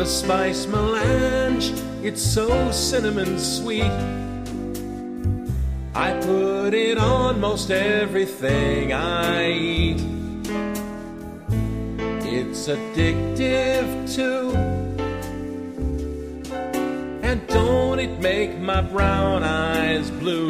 the spice melange, it's so cinnamon sweet. I put it on most everything I eat. It's addictive too, and don't it make my brown eyes blue?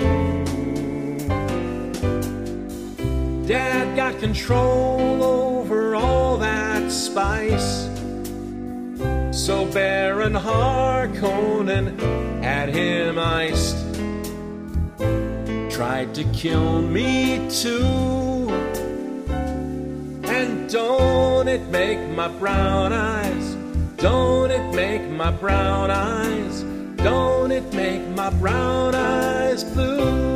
Dad got control over all that spice, so Baron Harkonnen had him iced. Tried to kill me too, and don't it make my brown eyes, don't it make my brown eyes, don't it make my brown eyes blue?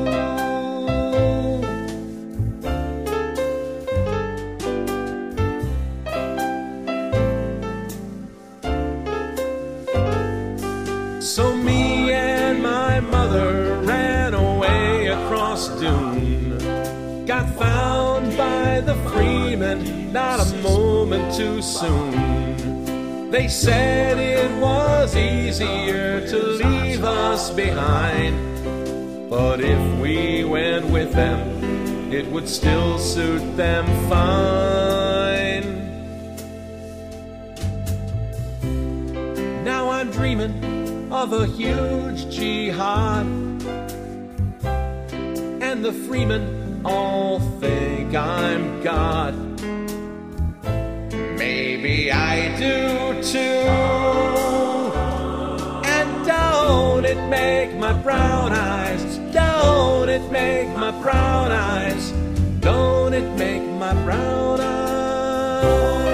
So me and my mother ran away across Dune, got found by the Freemen not a moment too soon. They said it was easier to leave us behind, but if we went with them, it would still suit them fine. Now I'm dreaming of a huge jihad, and the Freemen all think I'm God. Maybe I do too, and don't it make my brown eyes, don't it make my brown eyes, don't it make my brown eyes